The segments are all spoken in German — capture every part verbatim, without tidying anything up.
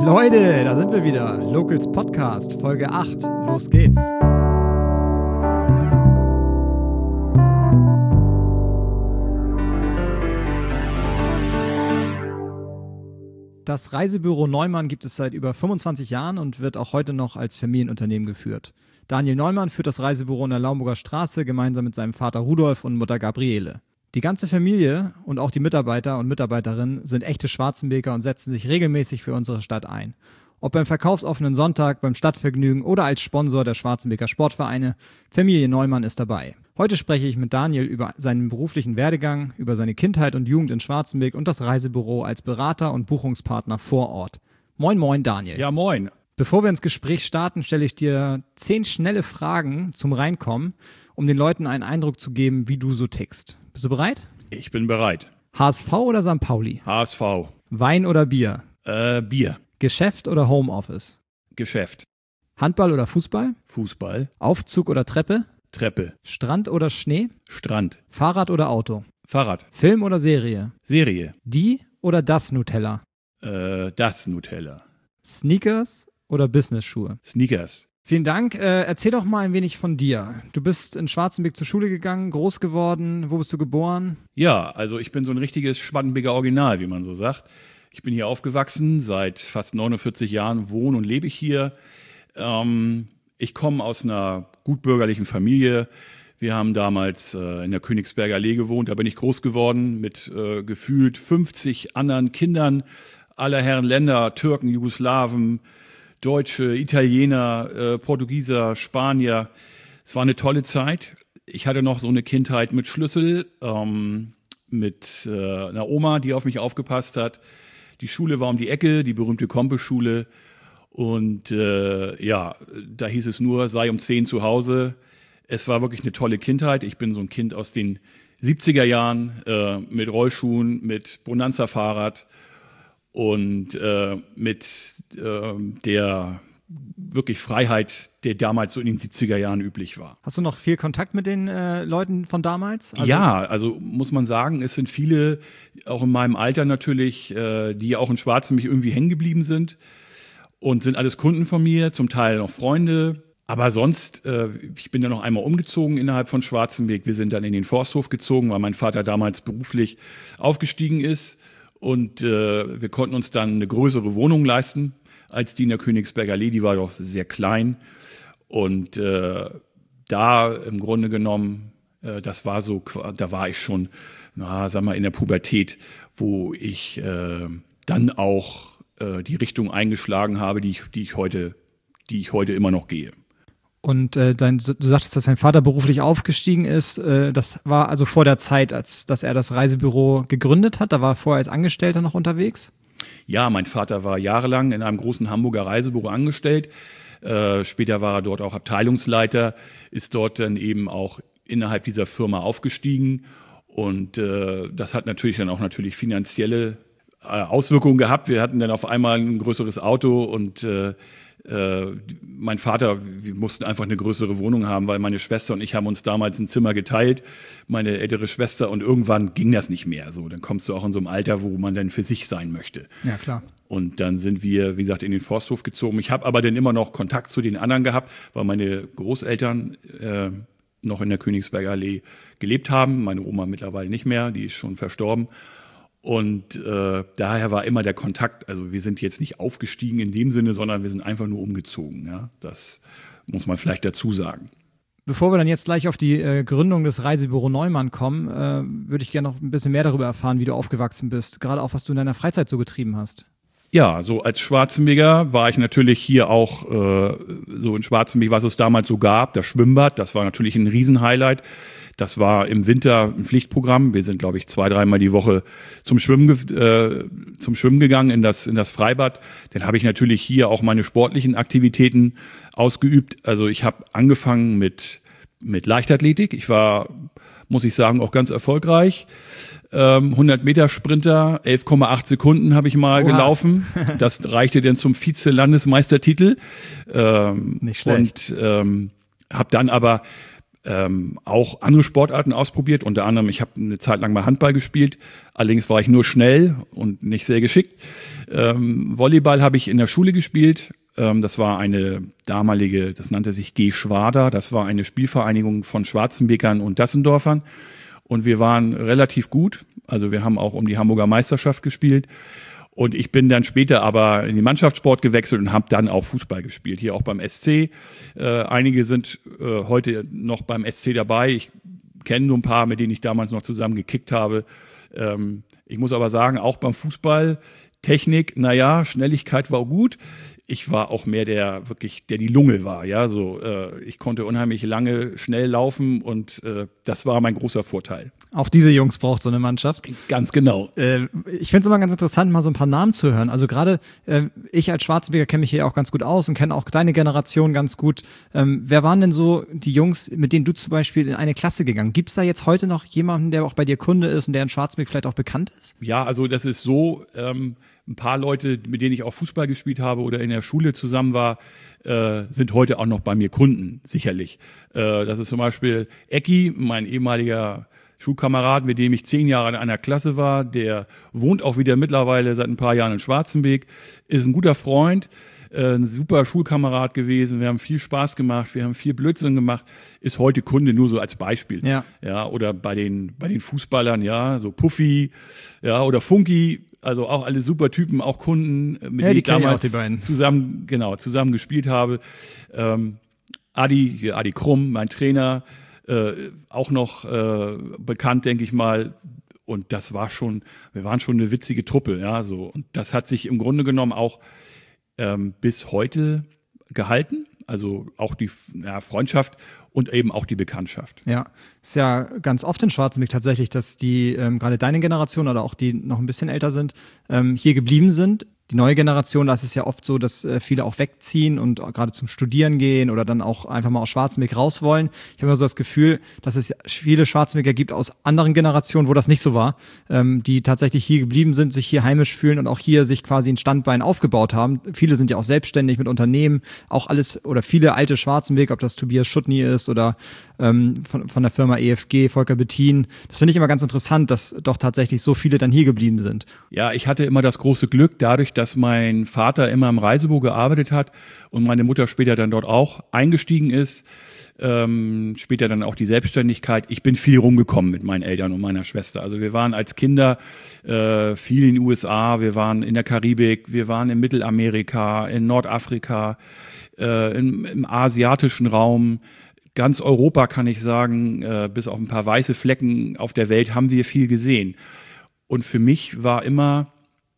Leute, da sind wir wieder. Locals Podcast, Folge acht. Los geht's. Das Reisebüro Neumann gibt es seit über fünfundzwanzig Jahren und wird auch heute noch als Familienunternehmen geführt. Daniel Neumann führt das Reisebüro in der Laumburger Straße gemeinsam mit seinem Vater Rudolf und Mutter Gabriele. Die ganze Familie und auch die Mitarbeiter und Mitarbeiterinnen sind echte Schwarzenbeker und setzen sich regelmäßig für unsere Stadt ein. Ob beim verkaufsoffenen Sonntag, beim Stadtvergnügen oder als Sponsor der Schwarzenbeker Sportvereine, Familie Neumann ist dabei. Heute spreche ich mit Daniel über seinen beruflichen Werdegang, über seine Kindheit und Jugend in Schwarzenbeck und das Reisebüro als Berater und Buchungspartner vor Ort. Moin moin Daniel. Ja moin. Bevor wir ins Gespräch starten, stelle ich dir zehn schnelle Fragen zum Reinkommen, um den Leuten einen Eindruck zu geben, wie du so tickst. Bist du bereit? Ich bin bereit. H S V oder Sankt Pauli? H S V. Wein oder Bier? Äh, Bier. Geschäft oder Homeoffice? Geschäft. Handball oder Fußball? Fußball. Aufzug oder Treppe? Treppe. Strand oder Schnee? Strand. Fahrrad oder Auto? Fahrrad. Film oder Serie? Serie. Die oder das Nutella? Äh, das Nutella. Sneakers oder Business-Schuhe? Sneakers. Vielen Dank. Äh, erzähl doch mal ein wenig von dir. Du bist in Schwarzenbeck zur Schule gegangen, groß geworden. Wo bist du geboren? Ja, also ich bin so ein richtiges Schwarzenbeker Original, wie man so sagt. Ich bin hier aufgewachsen, seit fast neunundvierzig Jahren wohne und lebe ich hier. Ähm, ich komme aus einer gutbürgerlichen Familie. Wir haben damals äh, in der Königsberger Allee gewohnt, da bin ich groß geworden mit äh, gefühlt fünfzig anderen Kindern aller Herren Länder, Türken, Jugoslawen, Deutsche, Italiener, äh, Portugieser, Spanier. Es war eine tolle Zeit. Ich hatte noch so eine Kindheit mit Schlüssel, ähm, mit äh, einer Oma, die auf mich aufgepasst hat. Die Schule war um die Ecke, die berühmte Kompe-Schule. Und äh, ja, da hieß es nur, sei um zehn zu Hause. Es war wirklich eine tolle Kindheit. Ich bin so ein Kind aus den siebziger Jahren äh, mit Rollschuhen, mit Bonanza-Fahrrad und äh, mit äh, der wirklich Freiheit, der damals so in den siebziger Jahren üblich war. Hast du noch viel Kontakt mit den äh, Leuten von damals? Also ja, also muss man sagen, es sind viele, auch in meinem Alter natürlich, äh, die auch in Schwarzenbeck irgendwie hängen geblieben sind und sind alles Kunden von mir, zum Teil noch Freunde. Aber sonst, äh, ich bin ja noch einmal umgezogen innerhalb von Schwarzenbeck. Wir sind dann in den Forsthof gezogen, weil mein Vater damals beruflich aufgestiegen ist. Und äh, wir konnten uns dann eine größere Wohnung leisten als die in der Königsberger Allee. Die war doch sehr klein. Und äh, da im Grunde genommen, äh, das war so, da war ich schon, na, sag mal, in der Pubertät, wo ich äh, dann auch äh, die Richtung eingeschlagen habe, die ich, die ich heute, die ich heute immer noch gehe. Und äh, dein, du sagtest, dass dein Vater beruflich aufgestiegen ist. Äh, das war also vor der Zeit, als dass er das Reisebüro gegründet hat. Da war er vorher als Angestellter noch unterwegs? Ja, mein Vater war jahrelang in einem großen Hamburger Reisebüro angestellt. Äh, später war er dort auch Abteilungsleiter, ist dort dann eben auch innerhalb dieser Firma aufgestiegen. Und äh, das hat natürlich dann auch natürlich finanzielle äh, Auswirkungen gehabt. Wir hatten dann auf einmal ein größeres Auto und äh, Äh, mein Vater, wir mussten einfach eine größere Wohnung haben, weil meine Schwester und ich haben uns damals ein Zimmer geteilt, meine ältere Schwester, und irgendwann ging das nicht mehr. So, dann kommst du auch in so einem Alter, wo man dann für sich sein möchte. Ja, klar. Und dann sind wir, wie gesagt, in den Forsthof gezogen. Ich habe aber dann immer noch Kontakt zu den anderen gehabt, weil meine Großeltern äh, noch in der Königsberger Allee gelebt haben. Meine Oma mittlerweile nicht mehr, die ist schon verstorben. Und äh, daher war immer der Kontakt, also wir sind jetzt nicht aufgestiegen in dem Sinne, sondern wir sind einfach nur umgezogen. Ja? Das muss man vielleicht dazu sagen. Bevor wir dann jetzt gleich auf die äh, Gründung des Reisebüro Neumann kommen, äh, würde ich gerne noch ein bisschen mehr darüber erfahren, wie du aufgewachsen bist, gerade auch, was du in deiner Freizeit so getrieben hast. Ja, so als Schwarzenbeker war ich natürlich hier auch äh, so in Schwarzenbeck, was es damals so gab, das Schwimmbad, das war natürlich ein Riesenhighlight. Das war im Winter ein Pflichtprogramm. Wir sind, glaube ich, zwei, dreimal die Woche zum Schwimmen, äh, zum Schwimmen gegangen in das, in das Freibad. Dann habe ich natürlich hier auch meine sportlichen Aktivitäten ausgeübt. Also ich habe angefangen mit, mit Leichtathletik. Ich war, muss ich sagen, auch ganz erfolgreich. Ähm, hundert Meter Sprinter, elf Komma acht Sekunden habe ich mal Oha. gelaufen. Das reichte dann zum Vize-Landesmeistertitel. Ähm, Nicht schlecht. Und ähm, habe dann aber ähm, auch andere Sportarten ausprobiert. Unter anderem, ich habe eine Zeit lang mal Handball gespielt. Allerdings war ich nur schnell und nicht sehr geschickt. Ähm, Volleyball habe ich in der Schule gespielt. Ähm, das war eine damalige, das nannte sich G. Schwader. Das war eine Spielvereinigung von Schwarzenbekern und Dassendorfern. Und wir waren relativ gut. Also wir haben auch um die Hamburger Meisterschaft gespielt. Und ich bin dann später aber in den Mannschaftssport gewechselt und habe dann auch Fußball gespielt, hier auch beim S C. Äh, einige sind äh, heute noch beim S C dabei. Ich kenne nur ein paar, mit denen ich damals noch zusammen gekickt habe. Ähm, ich muss aber sagen, auch beim Fußball, Technik, naja, Schnelligkeit war gut. Ich war auch mehr der, wirklich, der die Lunge war, ja, so, äh, ich konnte unheimlich lange, schnell laufen und äh, das war mein großer Vorteil. Auch diese Jungs braucht so eine Mannschaft. Ganz genau. Äh, ich finde es immer ganz interessant, mal so ein paar Namen zu hören. Also gerade äh, ich als Schwarzenbeker kenne mich hier auch ganz gut aus und kenne auch deine Generation ganz gut. Ähm, wer waren denn so die Jungs, mit denen du zum Beispiel in eine Klasse gegangen? Gibt es da jetzt heute noch jemanden, der auch bei dir Kunde ist und der in Schwarzenberg vielleicht auch bekannt ist? Ja, also das ist so, ähm, ein paar Leute, mit denen ich auch Fußball gespielt habe oder in der Schule zusammen war, äh, sind heute auch noch bei mir Kunden, sicherlich. Äh, das ist zum Beispiel Ecki, mein ehemaliger Schulkamerad, mit dem ich zehn Jahre in einer Klasse war. Der wohnt auch wieder mittlerweile seit ein paar Jahren in Schwarzenbeek, ist ein guter Freund, äh, ein super Schulkamerad gewesen. Wir haben viel Spaß gemacht, wir haben viel Blödsinn gemacht, ist heute Kunde, nur so als Beispiel. Ja. Ja, oder bei den, bei den Fußballern, ja, so Puffy, ja, oder Funky. Also auch alle super Typen, auch Kunden, mit ja, denen die ich damals die beiden. zusammen, genau, zusammen gespielt habe. Ähm, Adi, hier Adi Krumm, mein Trainer, äh, auch noch äh, bekannt, denke ich mal. Und das war schon, wir waren schon eine witzige Truppe, ja, so. Und das hat sich im Grunde genommen auch ähm, bis heute gehalten. Also auch die ja, Freundschaft und eben auch die Bekanntschaft. Ja, ist ja ganz oft in Schwarzenberg tatsächlich, dass die, ähm, gerade deine Generation oder auch die noch ein bisschen älter sind, ähm, hier geblieben sind. Die neue Generation, da ist es ja oft so, dass äh, viele auch wegziehen und gerade zum Studieren gehen oder dann auch einfach mal aus Schwarzenberg raus wollen. Ich habe immer so das Gefühl, dass es viele Schwarzenberger gibt aus anderen Generationen, wo das nicht so war, ähm, die tatsächlich hier geblieben sind, sich hier heimisch fühlen und auch hier sich quasi ein Standbein aufgebaut haben. Viele sind ja auch selbstständig mit Unternehmen, auch alles oder viele alte Schwarzenberg, ob das Tobias Schuttny ist oder ähm, von, von der Firma E F G, Volker Bettin. Das finde ich immer ganz interessant, dass doch tatsächlich so viele dann hier geblieben sind. Ja, ich hatte immer das große Glück, dadurch, dass mein Vater immer im Reisebüro gearbeitet hat und meine Mutter später dann dort auch eingestiegen ist, ähm, später dann auch die Selbstständigkeit. Ich bin viel rumgekommen mit meinen Eltern und meiner Schwester. Also wir waren als Kinder äh, viel in den U S A, wir waren in der Karibik, wir waren in Mittelamerika, in Nordafrika, äh, im, im asiatischen Raum. Ganz Europa, kann ich sagen, äh, bis auf ein paar weiße Flecken auf der Welt haben wir viel gesehen. Und für mich war immer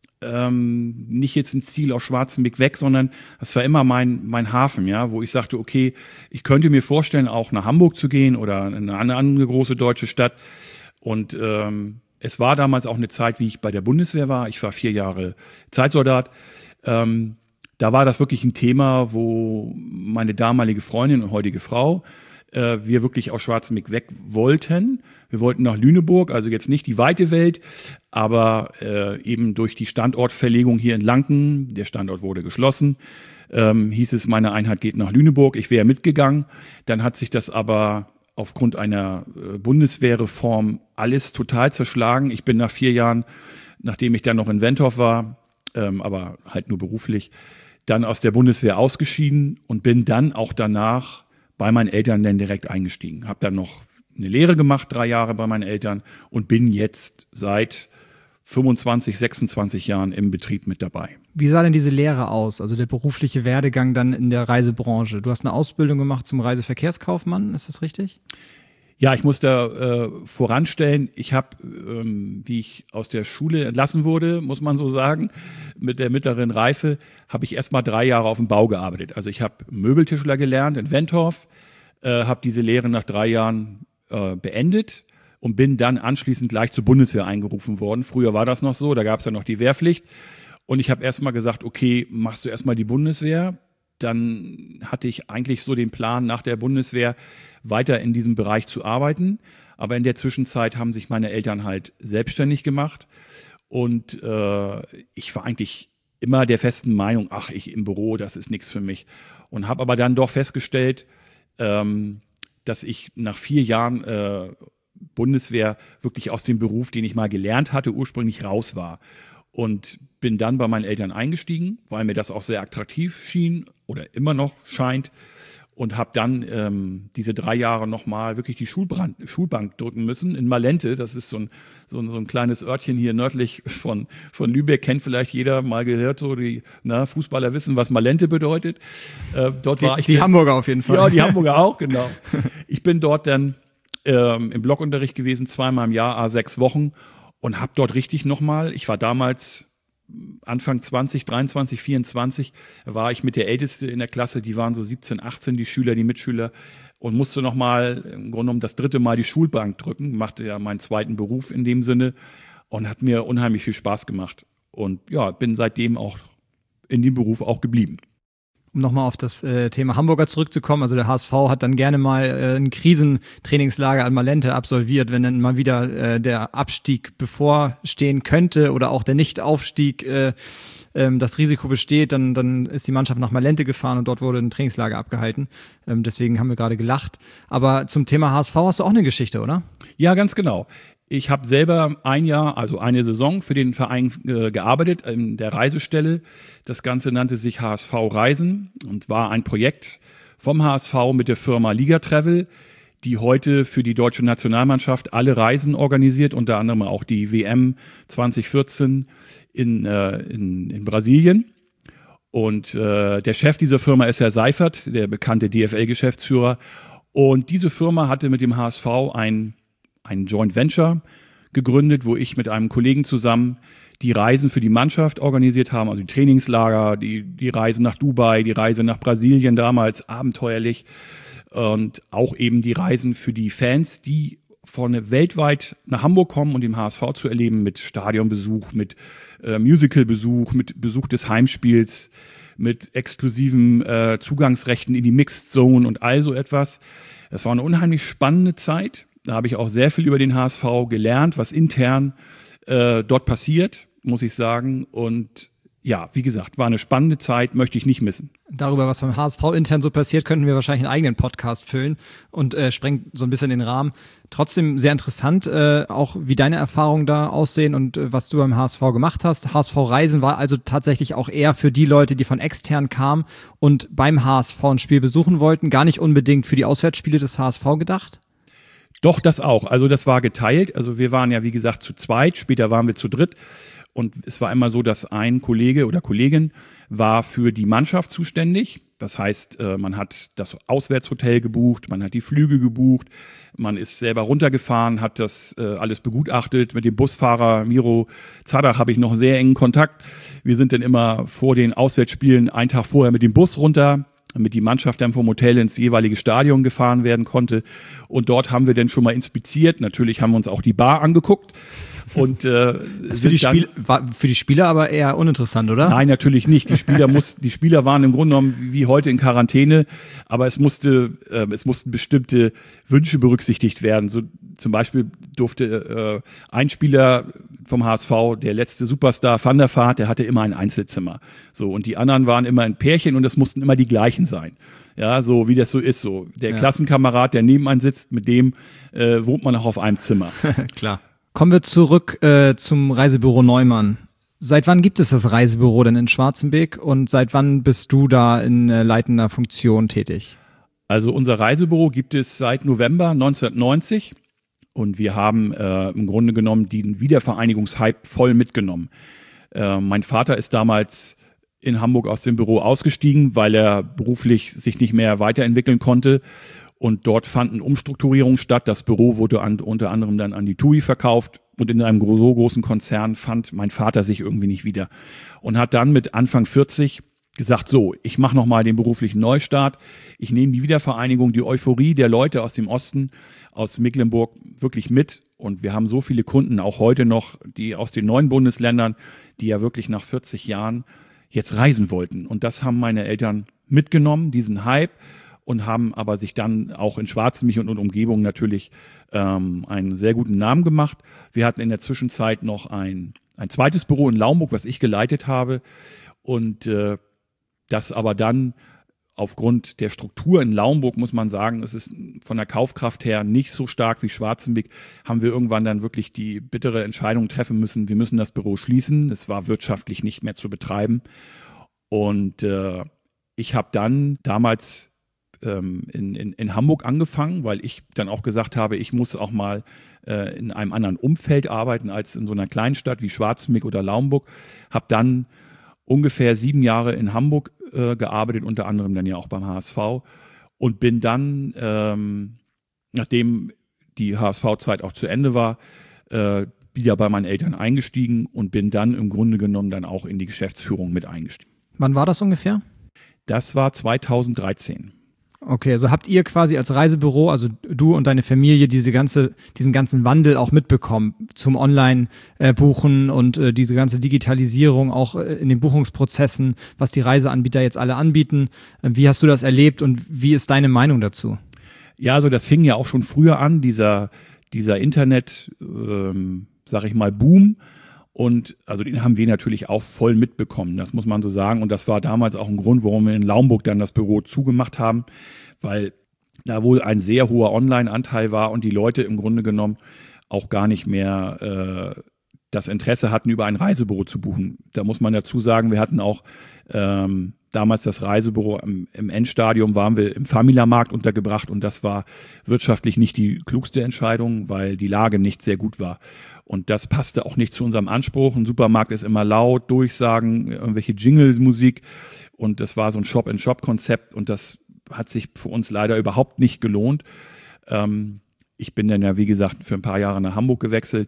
ähm, nicht jetzt ein Ziel aus Schwarzenberg weg, sondern das war immer mein, mein Hafen, ja, wo ich sagte, okay, ich könnte mir vorstellen, auch nach Hamburg zu gehen oder in eine andere große deutsche Stadt. Und ähm, es war damals auch eine Zeit, wie ich bei der Bundeswehr war. Ich war vier Jahre Zeitsoldat. Ähm, da war das wirklich ein Thema, wo meine damalige Freundin und heutige Frau äh, wir wirklich aus Schwarzenberg weg wollten. Wir wollten nach Lüneburg, also jetzt nicht die weite Welt, aber äh, eben durch die Standortverlegung hier in Lanken, der Standort wurde geschlossen, ähm, hieß es, meine Einheit geht nach Lüneburg. Ich wäre mitgegangen. Dann hat sich das aber aufgrund einer äh, Bundeswehrreform alles total zerschlagen. Ich bin nach vier Jahren, nachdem ich dann noch in Wentorf war, ähm, aber halt nur beruflich, dann aus der Bundeswehr ausgeschieden und bin dann auch danach bei meinen Eltern dann direkt eingestiegen. Habe dann noch eine Lehre gemacht, drei Jahre bei meinen Eltern und bin jetzt seit fünfundzwanzig, sechsundzwanzig Jahren im Betrieb mit dabei. Wie sah denn diese Lehre aus, also der berufliche Werdegang dann in der Reisebranche? Du hast eine Ausbildung gemacht zum Reiseverkehrskaufmann, ist das richtig? Ja, ich muss da äh, voranstellen, ich habe, ähm, wie ich aus der Schule entlassen wurde, muss man so sagen, mit der mittleren Reife, habe ich erst mal drei Jahre auf dem Bau gearbeitet. Also ich habe Möbeltischler gelernt in Wentorf, äh, habe diese Lehre nach drei Jahren äh, beendet und bin dann anschließend gleich zur Bundeswehr eingerufen worden. Früher war das noch so, da gab es ja noch die Wehrpflicht. Und ich habe erst mal gesagt, okay, machst du erst mal die Bundeswehr. Dann hatte ich eigentlich so den Plan, nach der Bundeswehr weiter in diesem Bereich zu arbeiten. Aber in der Zwischenzeit haben sich meine Eltern halt selbstständig gemacht. Und äh, ich war eigentlich immer der festen Meinung, ach, ich im Büro, das ist nichts für mich. Und habe aber dann doch festgestellt, ähm, dass ich nach vier Jahren äh, Bundeswehr wirklich aus dem Beruf, den ich mal gelernt hatte, ursprünglich raus war. Und bin dann bei meinen Eltern eingestiegen, weil mir das auch sehr attraktiv schien oder immer noch scheint. Und habe dann ähm, diese drei Jahre nochmal wirklich die Schulbrand, Schulbank drücken müssen in Malente. Das ist so ein, so ein, so ein kleines Örtchen hier nördlich von, von Lübeck. Kennt vielleicht jeder, mal gehört, so die na, Fußballer wissen, was Malente bedeutet. Äh, dort die, war ich die dann, Hamburger auf jeden Fall. Ja, die Hamburger auch, genau. Ich bin dort dann ähm, im Blockunterricht gewesen, zweimal im Jahr, a sechs Wochen. Und habe dort richtig nochmal, ich war damals Anfang zwanzig, dreiundzwanzig, vierundzwanzig, war ich mit der Älteste in der Klasse, die waren so siebzehn, achtzehn, die Schüler, die Mitschüler, und musste nochmal im Grunde genommen das dritte Mal die Schulbank drücken, machte ja meinen zweiten Beruf in dem Sinne und hat mir unheimlich viel Spaß gemacht. Und ja, bin seitdem auch in dem Beruf auch geblieben. Um nochmal auf das äh, Thema Hamburger zurückzukommen, also der H S V hat dann gerne mal äh, ein Krisentrainingslager an Malente absolviert, wenn dann mal wieder äh, der Abstieg bevorstehen könnte oder auch der Nichtaufstieg, äh, ähm, das Risiko besteht, dann, dann ist die Mannschaft nach Malente gefahren und dort wurde ein Trainingslager abgehalten. Ähm, deswegen haben wir gerade gelacht. Aber zum Thema H S V hast du auch eine Geschichte, oder? Ja, ganz genau. Ich habe selber ein Jahr, also eine Saison für den Verein äh, gearbeitet in der Reisestelle. Das Ganze nannte sich H S V Reisen und war ein Projekt vom H S V mit der Firma Liga Travel, die heute für die deutsche Nationalmannschaft alle Reisen organisiert, unter anderem auch die W M zwanzig vierzehn in, äh, in, in Brasilien. Und äh, der Chef dieser Firma ist Herr Seifert, der bekannte D F L-Geschäftsführer. Und diese Firma hatte mit dem H S V ein ein Joint Venture gegründet, wo ich mit einem Kollegen zusammen die Reisen für die Mannschaft organisiert haben, also die Trainingslager, die, die Reise nach Dubai, die Reise nach Brasilien damals, abenteuerlich, und auch eben die Reisen für die Fans, die von weltweit nach Hamburg kommen, um den H S V zu erleben, mit Stadionbesuch, mit äh, Musicalbesuch, mit Besuch des Heimspiels, mit exklusiven äh, Zugangsrechten in die Mixed Zone und all so etwas. Das war eine unheimlich spannende Zeit. Da habe ich auch sehr viel über den H S V gelernt, was intern äh, dort passiert, muss ich sagen. Und ja, wie gesagt, war eine spannende Zeit, möchte ich nicht missen. Darüber, was beim H S V intern so passiert, könnten wir wahrscheinlich einen eigenen Podcast füllen und äh, sprengt so ein bisschen den Rahmen. Trotzdem sehr interessant, äh, auch wie deine Erfahrungen da aussehen und äh, was du beim H S V gemacht hast. H S V Reisen war also tatsächlich auch eher für die Leute, die von extern kamen und beim H S V ein Spiel besuchen wollten, gar nicht unbedingt für die Auswärtsspiele des H S V gedacht? Doch, das auch. Also das war geteilt. Also wir waren ja, wie gesagt, zu zweit. Später waren wir zu dritt. Und es war immer so, dass ein Kollege oder Kollegin war für die Mannschaft zuständig. Das heißt, man hat das Auswärtshotel gebucht, man hat die Flüge gebucht, man ist selber runtergefahren, hat das alles begutachtet. Mit dem Busfahrer Miro Zadach habe ich noch sehr engen Kontakt. Wir sind dann immer vor den Auswärtsspielen einen Tag vorher mit dem Bus runter, damit die Mannschaft dann vom Hotel ins jeweilige Stadion gefahren werden konnte. Und dort haben wir dann schon mal inspiziert. Natürlich haben wir uns auch die Bar angeguckt. Und äh, für, die Spiel, war für die Spieler aber eher uninteressant, oder? Nein, natürlich nicht. Die Spieler muss, die Spieler waren im Grunde genommen wie heute in Quarantäne, aber es musste, äh, es mussten bestimmte Wünsche berücksichtigt werden. So zum Beispiel durfte äh, ein Spieler vom H S V, der letzte Superstar Van der Vaart, der hatte immer ein Einzelzimmer. So, und die anderen waren immer ein Pärchen und es mussten immer die gleichen sein. Ja, so wie das so ist. So der ja. Klassenkamerad, der neben einem sitzt, mit dem äh, wohnt man auch auf einem Zimmer. Klar. Kommen wir zurück äh, zum Reisebüro Neumann. Seit wann gibt es das Reisebüro denn in Schwarzenbeek und seit wann bist du da in äh, leitender Funktion tätig? Also unser Reisebüro gibt es seit November neunzehnhundertneunzig und wir haben äh, im Grunde genommen den Wiedervereinigungshype voll mitgenommen. Äh, mein Vater ist damals in Hamburg aus dem Büro ausgestiegen, weil er beruflich sich nicht mehr weiterentwickeln konnte. Und dort fanden Umstrukturierungen statt. Das Büro wurde an, unter anderem dann an die T U I verkauft. Und in einem so großen Konzern fand mein Vater sich irgendwie nicht wieder. Und hat dann mit Anfang vierzig gesagt, so, ich mache nochmal den beruflichen Neustart. Ich nehme die Wiedervereinigung, die Euphorie der Leute aus dem Osten, aus Mecklenburg wirklich mit. Und wir haben so viele Kunden, auch heute noch, die aus den neuen Bundesländern, die ja wirklich nach vierzig Jahren jetzt reisen wollten. Und das haben meine Eltern mitgenommen, diesen Hype. Und haben aber sich dann auch in Schwarzenbeek und, und Umgebung natürlich ähm, einen sehr guten Namen gemacht. Wir hatten in der Zwischenzeit noch ein, ein zweites Büro in Laumburg, was ich geleitet habe und äh, das aber dann aufgrund der Struktur in Laumburg muss man sagen, es ist von der Kaufkraft her nicht so stark wie Schwarzenbeck, haben wir irgendwann dann wirklich die bittere Entscheidung treffen müssen, wir müssen das Büro schließen. Es war wirtschaftlich nicht mehr zu betreiben. Und äh, ich habe dann damals ähm, in, in, in Hamburg angefangen, weil ich dann auch gesagt habe, ich muss auch mal äh, in einem anderen Umfeld arbeiten als in so einer Kleinstadt wie Schwarzenbeck oder Laumburg. Habe dann ungefähr sieben Jahre in Hamburg äh, gearbeitet, unter anderem dann ja auch beim H S V und bin dann, ähm, nachdem die H S V-Zeit auch zu Ende war, äh, wieder bei meinen Eltern eingestiegen und bin dann im Grunde genommen dann auch in die Geschäftsführung mit eingestiegen. Wann war das ungefähr? Das war zweitausenddreizehn. Okay, also habt ihr quasi als Reisebüro, also du und deine Familie, diese ganze, diesen ganzen Wandel auch mitbekommen zum Online-Buchen und äh, diese ganze Digitalisierung auch äh, in den Buchungsprozessen, was die Reiseanbieter jetzt alle anbieten. Äh, wie hast du das erlebt und wie ist deine Meinung dazu? Ja, also das fing ja auch schon früher an, dieser, dieser Internet, ähm, sag ich mal, Boom. Und also den haben wir natürlich auch voll mitbekommen, das muss man so sagen. Und das war damals auch ein Grund, warum wir in Laumburg dann das Büro zugemacht haben, weil da wohl ein sehr hoher Online-Anteil war und die Leute im Grunde genommen auch gar nicht mehr äh, das Interesse hatten, über ein Reisebüro zu buchen. Da muss man dazu sagen, wir hatten auch ähm, damals das Reisebüro im, im Endstadium, waren wir im Famila-Markt untergebracht und das war wirtschaftlich nicht die klugste Entscheidung, weil die Lage nicht sehr gut war. Und das passte auch nicht zu unserem Anspruch. Ein Supermarkt ist immer laut, Durchsagen, irgendwelche Jingle-Musik und das war so ein Shop-in-Shop-Konzept und das hat sich für uns leider überhaupt nicht gelohnt. Ähm, ich bin dann ja, wie gesagt, für ein paar Jahre nach Hamburg gewechselt.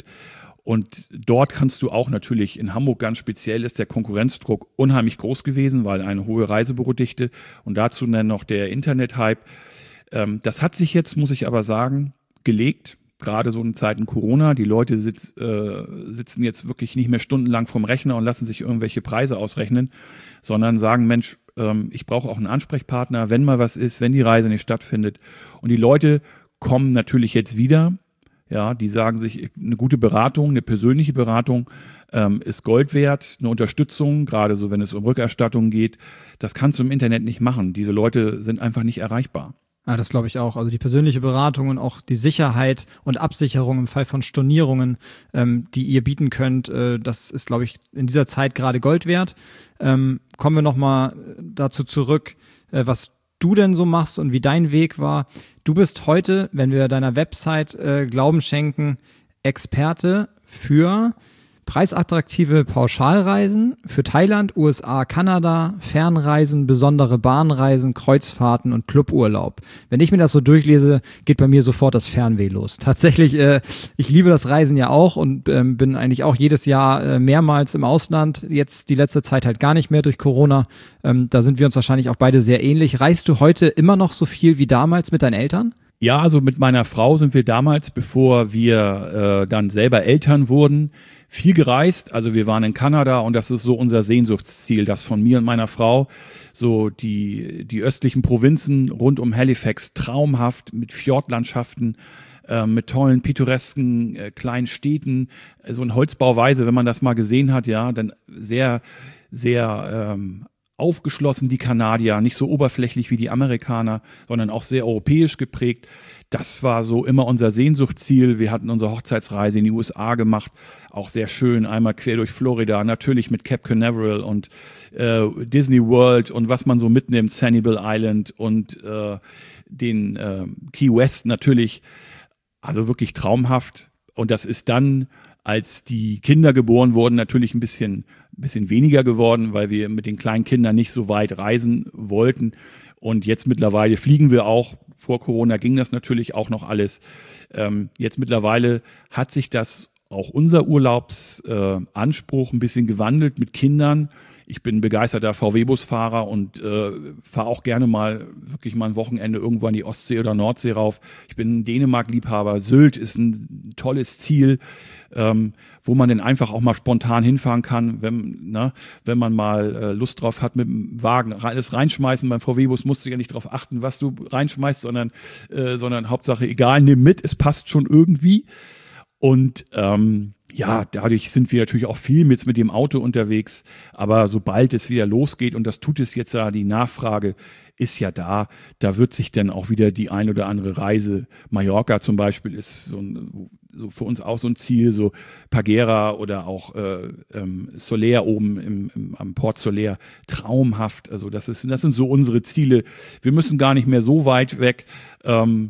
Und dort kannst du auch natürlich, in Hamburg ganz speziell ist der Konkurrenzdruck unheimlich groß gewesen, weil eine hohe Reisebürodichte und dazu dann noch der Internet-Hype. Ähm, das hat sich jetzt, muss ich aber sagen, gelegt, gerade so in Zeiten Corona. Die Leute sitz, äh, sitzen jetzt wirklich nicht mehr stundenlang vorm Rechner und lassen sich irgendwelche Preise ausrechnen, sondern sagen, Mensch, ähm, ich brauche auch einen Ansprechpartner, wenn mal was ist, wenn die Reise nicht stattfindet. Und die Leute kommen natürlich jetzt wieder. Ja, die sagen sich, eine gute Beratung, eine persönliche Beratung ähm, ist Gold wert, eine Unterstützung, gerade so, wenn es um Rückerstattung geht. Das kannst du im Internet nicht machen. Diese Leute sind einfach nicht erreichbar. Ja, das glaube ich auch. Also die persönliche Beratung und auch die Sicherheit und Absicherung im Fall von Stornierungen, ähm, die ihr bieten könnt, äh, das ist, glaube ich, in dieser Zeit gerade Gold wert. Ähm, kommen wir nochmal dazu zurück, äh, was du denn so machst und wie dein Weg war. Du bist heute, wenn wir deiner Website äh, Glauben schenken, Experte für preisattraktive Pauschalreisen für Thailand, U S A, Kanada, Fernreisen, besondere Bahnreisen, Kreuzfahrten und Cluburlaub. Wenn ich mir das so durchlese, geht bei mir sofort das Fernweh los. Tatsächlich, äh, ich liebe das Reisen ja auch und ähm, bin eigentlich auch jedes Jahr äh, mehrmals im Ausland. Jetzt die letzte Zeit halt gar nicht mehr durch Corona. Ähm, da sind wir uns wahrscheinlich auch beide sehr ähnlich. Reist du heute immer noch so viel wie damals mit deinen Eltern? Ja, also mit meiner Frau sind wir damals, bevor wir äh, dann selber Eltern wurden, viel gereist. Also wir waren in Kanada und das ist so unser Sehnsuchtsziel, das von mir und meiner Frau, so die, die östlichen Provinzen rund um Halifax, traumhaft mit Fjordlandschaften, äh, mit tollen, pittoresken äh, kleinen Städten, äh, so in Holzbauweise, wenn man das mal gesehen hat, ja, dann sehr, sehr ähm, aufgeschlossen, die Kanadier, nicht so oberflächlich wie die Amerikaner, sondern auch sehr europäisch geprägt. Das war so immer unser Sehnsuchtsziel. Wir hatten unsere Hochzeitsreise in die U S A gemacht, auch sehr schön, einmal quer durch Florida, natürlich mit Cape Canaveral und äh, Disney World und was man so mitnimmt, Sanibel Island und äh, den äh, Key West natürlich, also wirklich traumhaft. Und das ist dann, als die Kinder geboren wurden, natürlich ein bisschen, ein bisschen weniger geworden, weil wir mit den kleinen Kindern nicht so weit reisen wollten. Und jetzt mittlerweile fliegen wir auch. Vor Corona ging das natürlich auch noch alles. Ähm, jetzt mittlerweile hat sich das auch unser Urlaubsanspruch äh, ein bisschen gewandelt mit Kindern. Ich bin begeisterter V W-Busfahrer und äh, fahre auch gerne mal wirklich mal ein Wochenende irgendwo an die Ostsee oder Nordsee rauf. Ich bin ein Dänemark-Liebhaber. Sylt ist ein tolles Ziel, ähm, wo man dann einfach auch mal spontan hinfahren kann, wenn, ne, wenn man mal äh, Lust drauf hat, mit dem Wagen alles reinschmeißen. Beim V W-Bus musst du ja nicht darauf achten, was du reinschmeißt, sondern, äh, sondern Hauptsache egal, nimm mit, es passt schon irgendwie. Und ähm, ja, dadurch sind wir natürlich auch viel mit, mit dem Auto unterwegs. Aber sobald es wieder losgeht, und das tut es jetzt ja, die Nachfrage ist ja da. Da wird sich dann auch wieder die ein oder andere Reise, Mallorca zum Beispiel ist so, ein, so für uns auch so ein Ziel, so Pagera oder auch äh, ähm, Soler oben im, im, am Port Soler, traumhaft. Also das ist, das sind so unsere Ziele. Wir müssen gar nicht mehr so weit weg, ähm,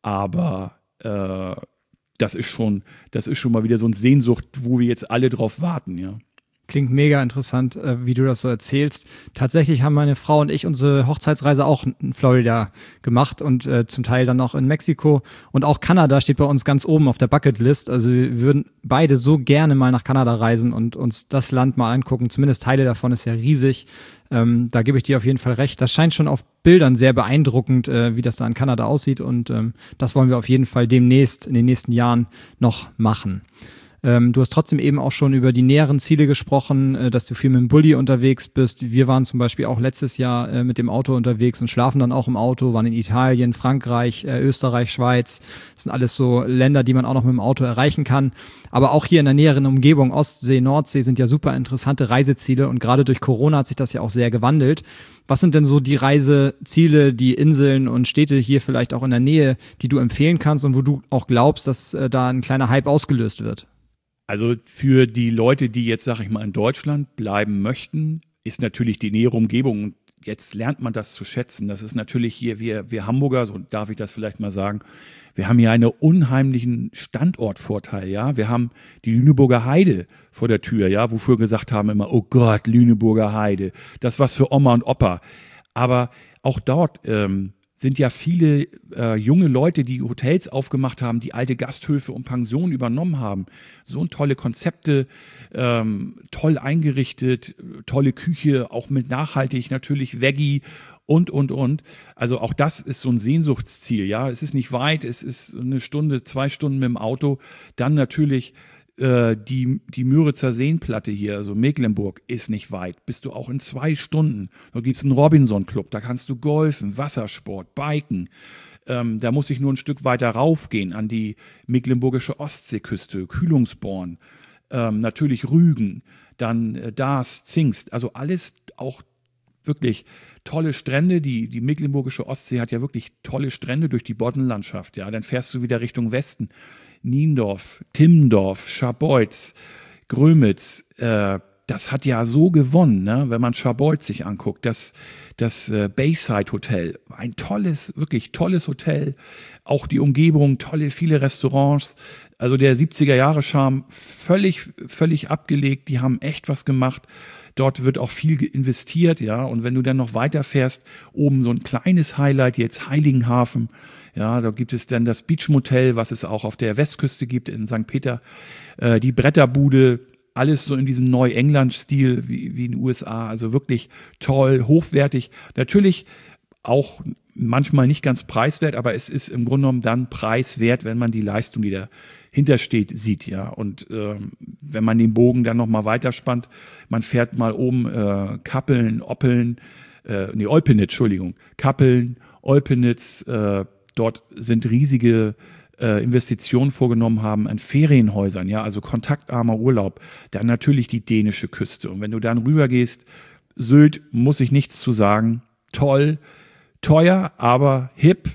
aber äh, das ist schon, das ist schon mal wieder so eine Sehnsucht, wo wir jetzt alle drauf warten, ja. Klingt mega interessant, äh, wie du das so erzählst. Tatsächlich haben meine Frau und ich unsere Hochzeitsreise auch in Florida gemacht und äh, zum Teil dann auch in Mexiko. Und auch Kanada steht bei uns ganz oben auf der Bucketlist. Also wir würden beide so gerne mal nach Kanada reisen und uns das Land mal angucken. Zumindest Teile davon ist ja riesig. Ähm, da gebe ich dir auf jeden Fall recht. Das scheint schon auf Bildern sehr beeindruckend, äh, wie das da in Kanada aussieht. Und ähm, das wollen wir auf jeden Fall demnächst in den nächsten Jahren noch machen. Ähm, du hast trotzdem eben auch schon über die näheren Ziele gesprochen, äh, dass du viel mit dem Bulli unterwegs bist. Wir waren zum Beispiel auch letztes Jahr äh, mit dem Auto unterwegs und schlafen dann auch im Auto, waren in Italien, Frankreich, äh, Österreich, Schweiz. Das sind alles so Länder, die man auch noch mit dem Auto erreichen kann. Aber auch hier in der näheren Umgebung, Ostsee, Nordsee, sind ja super interessante Reiseziele und gerade durch Corona hat sich das ja auch sehr gewandelt. Was sind denn so die Reiseziele, die Inseln und Städte hier vielleicht auch in der Nähe, die du empfehlen kannst und wo du auch glaubst, dass äh, da ein kleiner Hype ausgelöst wird? Also für die Leute, die jetzt, sag ich mal, in Deutschland bleiben möchten, ist natürlich die nähere Umgebung, und jetzt lernt man das zu schätzen. Das ist natürlich hier, wir, wir Hamburger, so darf ich das vielleicht mal sagen, wir haben hier einen unheimlichen Standortvorteil, ja. Wir haben die Lüneburger Heide vor der Tür, ja, wofür gesagt haben immer, oh Gott, Lüneburger Heide, das was für Oma und Opa. Aber auch dort ähm, sind ja viele äh, junge Leute, die Hotels aufgemacht haben, die alte Gasthöfe und Pensionen übernommen haben. So tolle Konzepte, ähm, toll eingerichtet, tolle Küche, auch mit nachhaltig natürlich, Veggie und, und, und. Also auch das ist so ein Sehnsuchtsziel, ja. Es ist nicht weit, es ist eine Stunde, zwei Stunden mit dem Auto. Dann natürlich äh, die, die Müritzer Seenplatte hier, also Mecklenburg, ist nicht weit. Bist du auch in zwei Stunden. Da gibt es einen Robinson-Club, da kannst du golfen, Wassersport, Biken. Ähm, da muss ich nur ein Stück weiter raufgehen an die mecklenburgische Ostseeküste, Kühlungsborn, ähm, natürlich Rügen, dann äh, Darß, Zingst. Also alles auch wirklich tolle Strände. Die, die mecklenburgische Ostsee hat ja wirklich tolle Strände durch die Boddenlandschaft. Ja, dann fährst du wieder Richtung Westen. Niendorf, Timmendorf, Scharbeutz, Grömitz, äh, das hat ja so gewonnen, ne? Wenn man Scharbeutz sich anguckt. Das, das äh, Bayside Hotel, ein tolles, wirklich tolles Hotel. Auch die Umgebung, tolle, viele Restaurants. Also der siebziger-Jahre-Charme völlig, völlig abgelegt. Die haben echt was gemacht. Dort wird auch viel investiert, ja. Und wenn du dann noch weiterfährst, oben so ein kleines Highlight, jetzt Heiligenhafen. Ja, da gibt es dann das Beach Motel, was es auch auf der Westküste gibt in Sankt Peter. Äh, die Bretterbude, alles so in diesem Neu-England-Stil wie, wie in den U S A. Also wirklich toll, hochwertig. Natürlich auch manchmal nicht ganz preiswert, aber es ist im Grunde genommen dann preiswert, wenn man die Leistung, die dahinter steht, sieht. Ja. Und ähm, wenn man den Bogen dann nochmal weiterspannt, man fährt mal oben äh, Kappeln, Oppeln, äh, nee, Olpenitz, Entschuldigung, Kappeln, Olpenitz, äh, dort sind riesige äh, Investitionen vorgenommen haben an Ferienhäusern, ja, also kontaktarmer Urlaub. Dann natürlich die dänische Küste. Und wenn du dann rübergehst, Sylt, muss ich nichts zu sagen. Toll, teuer, aber hip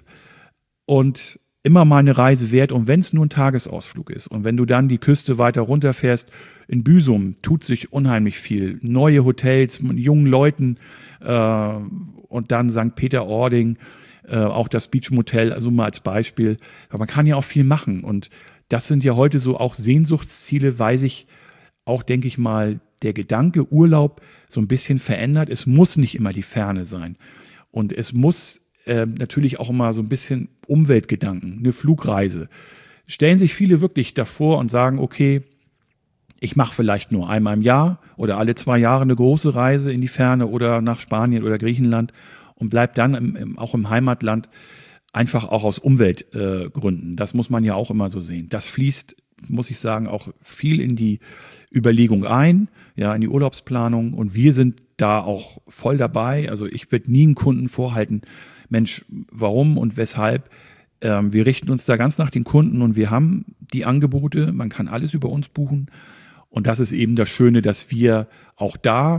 und immer mal eine Reise wert. Und wenn es nur ein Tagesausflug ist und wenn du dann die Küste weiter runterfährst, in Büsum tut sich unheimlich viel. Neue Hotels mit jungen Leuten äh, und dann Sankt Peter-Ording, äh, auch das Beach Motel, also mal als Beispiel. Aber man kann ja auch viel machen und das sind ja heute so auch Sehnsuchtsziele, weil sich auch, denke ich mal, der Gedanke Urlaub so ein bisschen verändert. Es muss nicht immer die Ferne sein. Und es muss äh, natürlich auch immer so ein bisschen Umweltgedanken, eine Flugreise. Stellen sich viele wirklich davor und sagen, okay, ich mache vielleicht nur einmal im Jahr oder alle zwei Jahre eine große Reise in die Ferne oder nach Spanien oder Griechenland und bleib dann im, im, auch im Heimatland, einfach auch aus Umweltgründen. Äh, das muss man ja auch immer so sehen. Das fließt, muss ich sagen, auch viel in die Überlegung ein, ja, in die Urlaubsplanung. Und wir sind da auch voll dabei. Also ich werde nie einen Kunden vorhalten, Mensch, warum und weshalb. Ähm, wir richten uns da ganz nach den Kunden und wir haben die Angebote. Man kann alles über uns buchen. Und das ist eben das Schöne, dass wir auch da,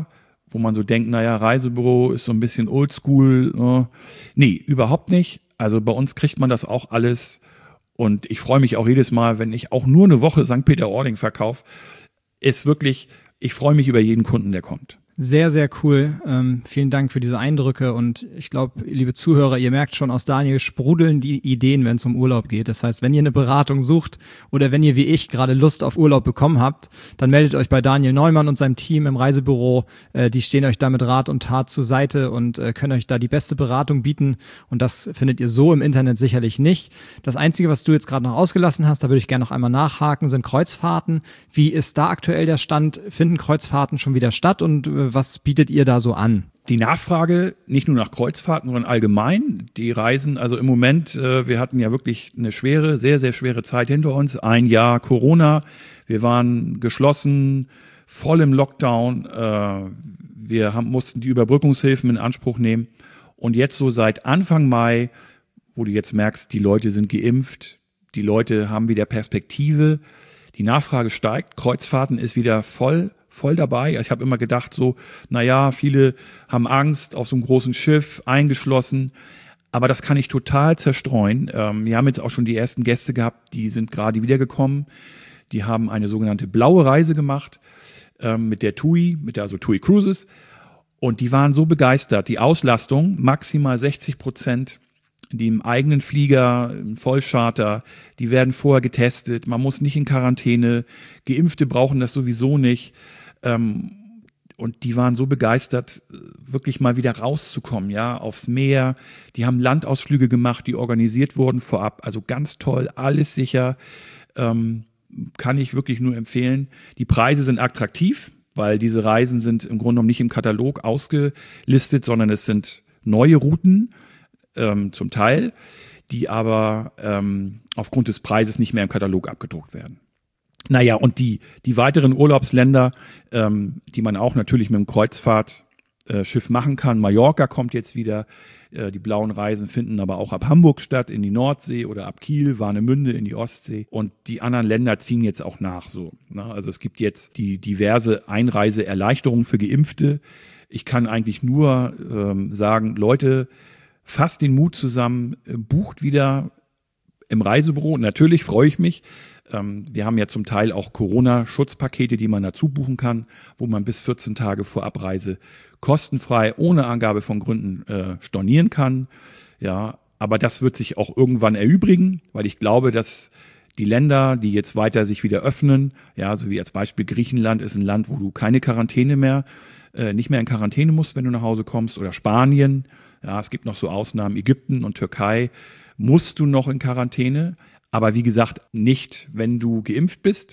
wo man so denkt, naja, Reisebüro ist so ein bisschen oldschool. Äh. Nee, überhaupt nicht. Also bei uns kriegt man das auch alles. Und ich freue mich auch jedes Mal, wenn ich auch nur eine Woche Sankt Peter-Ording verkaufe. Ist wirklich, ich freue mich über jeden Kunden, der kommt. Sehr, sehr cool. Ähm, vielen Dank für diese Eindrücke und ich glaube, liebe Zuhörer, ihr merkt schon, aus Daniel sprudeln die Ideen, wenn es um Urlaub geht. Das heißt, wenn ihr eine Beratung sucht oder wenn ihr wie ich gerade Lust auf Urlaub bekommen habt, dann meldet euch bei Daniel Neumann und seinem Team im Reisebüro. Äh, die stehen euch da mit Rat und Tat zur Seite und äh, können euch da die beste Beratung bieten und das findet ihr so im Internet sicherlich nicht. Das Einzige, was du jetzt gerade noch ausgelassen hast, da würde ich gerne noch einmal nachhaken, sind Kreuzfahrten. Wie ist da aktuell der Stand? Finden Kreuzfahrten schon wieder statt und äh, was bietet ihr da so an? Die Nachfrage, nicht nur nach Kreuzfahrten, sondern allgemein, die Reisen, also im Moment, äh, wir hatten ja wirklich eine schwere, sehr, sehr schwere Zeit hinter uns. Ein Jahr Corona, wir waren geschlossen, voll im Lockdown, äh, wir haben, mussten die Überbrückungshilfen in Anspruch nehmen. Und jetzt so seit Anfang Mai, wo du jetzt merkst, die Leute sind geimpft, die Leute haben wieder Perspektive, die Nachfrage steigt, Kreuzfahrten ist wieder voll, voll dabei. Ich habe immer gedacht so, naja, viele haben Angst auf so einem großen Schiff, eingeschlossen. Aber das kann ich total zerstreuen. Ähm, wir haben jetzt auch schon die ersten Gäste gehabt, die sind gerade wiedergekommen. Die haben eine sogenannte blaue Reise gemacht ähm, mit der T U I, mit der also T U I Cruises. Und die waren so begeistert. Die Auslastung, maximal sechzig Prozent. Die im eigenen Flieger, im Vollcharter, die werden vorher getestet. Man muss nicht in Quarantäne. Geimpfte brauchen das sowieso nicht. Ähm, und die waren so begeistert, wirklich mal wieder rauszukommen, ja, aufs Meer. Die haben Landausflüge gemacht, die organisiert wurden vorab. Also ganz toll, alles sicher. Ähm, kann ich wirklich nur empfehlen. Die Preise sind attraktiv, weil diese Reisen sind im Grunde genommen nicht im Katalog ausgelistet, sondern es sind neue Routen. Ähm, zum Teil, die aber ähm, aufgrund des Preises nicht mehr im Katalog abgedruckt werden. Naja, und die, die weiteren Urlaubsländer, ähm, die man auch natürlich mit dem Kreuzfahrtschiff machen kann. Mallorca kommt jetzt wieder, äh, die blauen Reisen finden aber auch ab Hamburg statt, in die Nordsee oder ab Kiel, Warnemünde in die Ostsee. Und die anderen Länder ziehen jetzt auch nach so. Ne? Also es gibt jetzt die diverse Einreiseerleichterungen für Geimpfte. Ich kann eigentlich nur ähm, sagen, Leute, fasst den Mut zusammen, bucht wieder im Reisebüro. Natürlich freue ich mich. Wir haben ja zum Teil auch Corona-Schutzpakete, die man dazu buchen kann, wo man bis vierzehn Tage vor Abreise kostenfrei, ohne Angabe von Gründen, äh, stornieren kann. Ja, aber das wird sich auch irgendwann erübrigen, weil ich glaube, dass die Länder, die jetzt weiter sich wieder öffnen, ja, so wie als Beispiel Griechenland ist ein Land, wo du keine Quarantäne mehr, äh, nicht mehr in Quarantäne musst, wenn du nach Hause kommst, oder Spanien. Ja, es gibt noch so Ausnahmen, Ägypten und Türkei musst du noch in Quarantäne, aber wie gesagt, nicht, wenn du geimpft bist.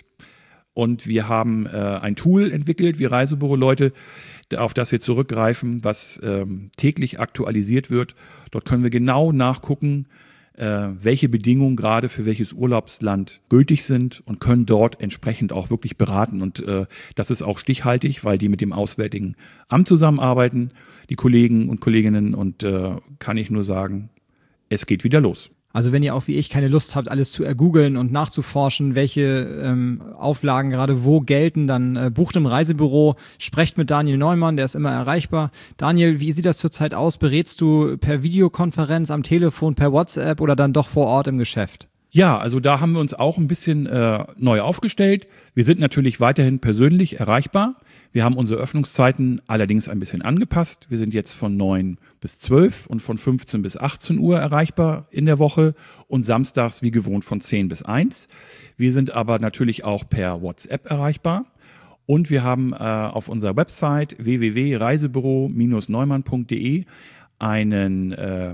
Und wir haben äh, ein Tool entwickelt, wie Reisebüro-Leute, auf das wir zurückgreifen, was ähm, täglich aktualisiert wird. Dort können wir genau nachgucken, äh, welche Bedingungen gerade für welches Urlaubsland gültig sind und können dort entsprechend auch wirklich beraten. Und äh, das ist auch stichhaltig, weil die mit dem Auswärtigen Amt zusammenarbeiten, die Kollegen und Kolleginnen. Und äh, kann ich nur sagen, es geht wieder los. Also wenn ihr auch wie ich keine Lust habt, alles zu ergoogeln und nachzuforschen, welche ähm, Auflagen gerade wo gelten, dann äh, bucht im Reisebüro, sprecht mit Daniel Neumann, der ist immer erreichbar. Daniel, wie sieht das zurzeit aus? Berätst du per Videokonferenz, am Telefon, per WhatsApp oder dann doch vor Ort im Geschäft? Ja, also da haben wir uns auch ein bisschen äh, neu aufgestellt. Wir sind natürlich weiterhin persönlich erreichbar. Wir haben unsere Öffnungszeiten allerdings ein bisschen angepasst. Wir sind jetzt von neun bis zwölf und von fünfzehn bis achtzehn Uhr erreichbar in der Woche und samstags wie gewohnt von zehn bis eins. Wir sind aber natürlich auch per WhatsApp erreichbar. Und wir haben äh, auf unserer Website w w w punkt reisebüro Bindestrich neumann punkt d e einen äh,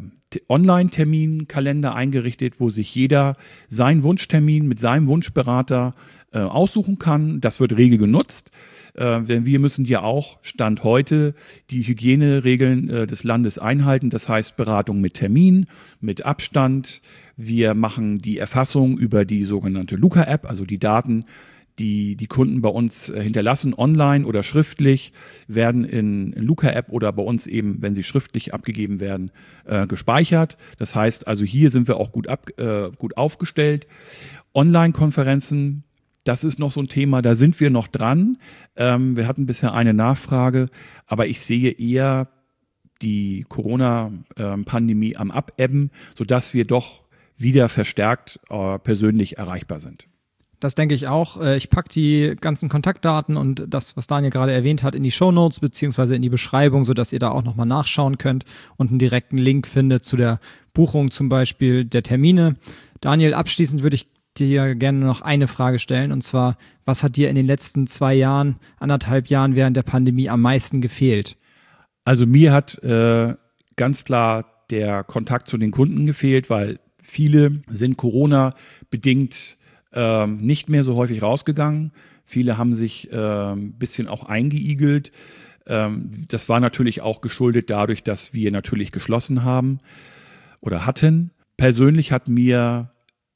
Online-Terminkalender eingerichtet, wo sich jeder seinen Wunschtermin mit seinem Wunschberater äh, aussuchen kann. Das wird rege genutzt. Äh, denn wir müssen ja auch, Stand heute, die Hygieneregeln äh, des Landes einhalten. Das heißt Beratung mit Termin, mit Abstand. Wir machen die Erfassung über die sogenannte Luca-App, also die Daten, die die Kunden bei uns äh, hinterlassen, online oder schriftlich, werden in, in Luca-App oder bei uns eben, wenn sie schriftlich abgegeben werden, äh, gespeichert. Das heißt also, hier sind wir auch gut, ab, äh, gut aufgestellt. Online-Konferenzen Das ist noch so ein Thema, da sind wir noch dran. Ähm, wir hatten bisher eine Nachfrage, aber ich sehe eher die Corona-Pandemie am Abebben, sodass wir doch wieder verstärkt äh, persönlich erreichbar sind. Das denke ich auch. Ich packe die ganzen Kontaktdaten und das, was Daniel gerade erwähnt hat, in die Shownotes beziehungsweise in die Beschreibung, sodass ihr da auch nochmal nachschauen könnt und einen direkten Link findet zu der Buchung zum Beispiel der Termine. Daniel, abschließend würde ich dir gerne noch eine Frage stellen, und zwar, was hat dir in den letzten zwei Jahren, anderthalb Jahren während der Pandemie am meisten gefehlt? Also mir hat äh, ganz klar der Kontakt zu den Kunden gefehlt, weil viele sind Corona-bedingt ähm, nicht mehr so häufig rausgegangen. Viele haben sich äh, ein bisschen auch eingeigelt. Ähm, das war natürlich auch geschuldet dadurch, dass wir natürlich geschlossen haben oder hatten. Persönlich hat mir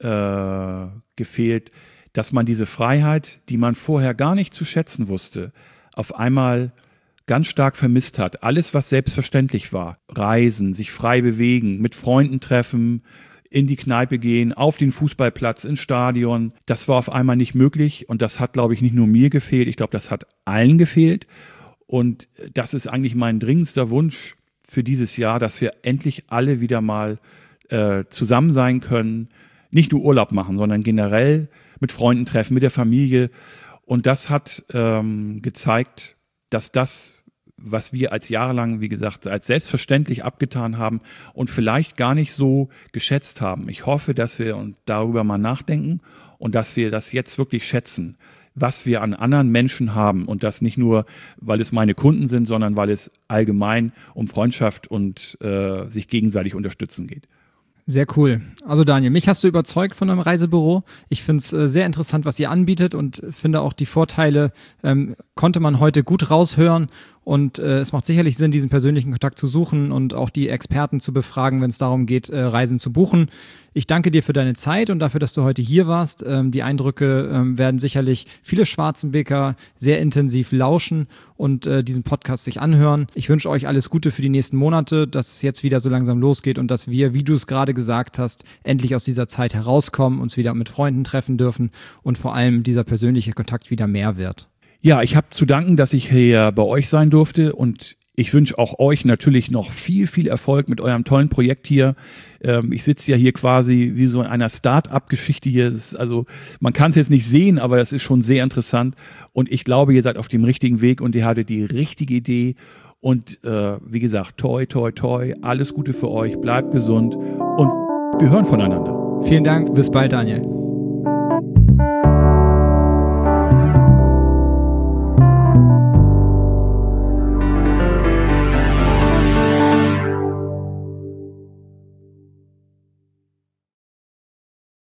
äh, gefehlt, dass man diese Freiheit, die man vorher gar nicht zu schätzen wusste, auf einmal ganz stark vermisst hat. Alles, was selbstverständlich war. Reisen, sich frei bewegen, mit Freunden treffen, in die Kneipe gehen, auf den Fußballplatz, ins Stadion. Das war auf einmal nicht möglich und das hat, glaube ich, nicht nur mir gefehlt. Ich glaube, das hat allen gefehlt. Und das ist eigentlich mein dringendster Wunsch für dieses Jahr, dass wir endlich alle wieder mal äh, zusammen sein können. Nicht nur Urlaub machen, sondern generell mit Freunden treffen, mit der Familie. Und das hat ähm, gezeigt, dass das, was wir als jahrelang, wie gesagt, als selbstverständlich abgetan haben und vielleicht gar nicht so geschätzt haben. Ich hoffe, dass wir darüber mal nachdenken und dass wir das jetzt wirklich schätzen, was wir an anderen Menschen haben und das nicht nur, weil es meine Kunden sind, sondern weil es allgemein um Freundschaft und äh, sich gegenseitig unterstützen geht. Sehr cool. Also Daniel, mich hast du überzeugt von eurem Reisebüro. Ich finde es äh, sehr interessant, was ihr anbietet und finde auch die Vorteile ähm, konnte man heute gut raushören. Und äh, es macht sicherlich Sinn, diesen persönlichen Kontakt zu suchen und auch die Experten zu befragen, wenn es darum geht, äh, Reisen zu buchen. Ich danke dir für deine Zeit und dafür, dass du heute hier warst. Ähm, die Eindrücke ähm, werden sicherlich viele Schwarzenbeker sehr intensiv lauschen und äh, diesen Podcast sich anhören. Ich wünsche euch alles Gute für die nächsten Monate, dass es jetzt wieder so langsam losgeht und dass wir, wie du es gerade gesagt hast, endlich aus dieser Zeit herauskommen, uns wieder mit Freunden treffen dürfen und vor allem dieser persönliche Kontakt wieder mehr wird. Ja, ich habe zu danken, dass ich hier bei euch sein durfte und ich wünsche auch euch natürlich noch viel, viel Erfolg mit eurem tollen Projekt hier. Ähm, ich sitze ja hier quasi wie so in einer Start-up-Geschichte hier. Das ist also, man kann es jetzt nicht sehen, aber das ist schon sehr interessant und ich glaube, ihr seid auf dem richtigen Weg und ihr hattet die richtige Idee und äh, wie gesagt, toi, toi, toi, alles Gute für euch, bleibt gesund und wir hören voneinander. Vielen Dank, bis bald, Daniel.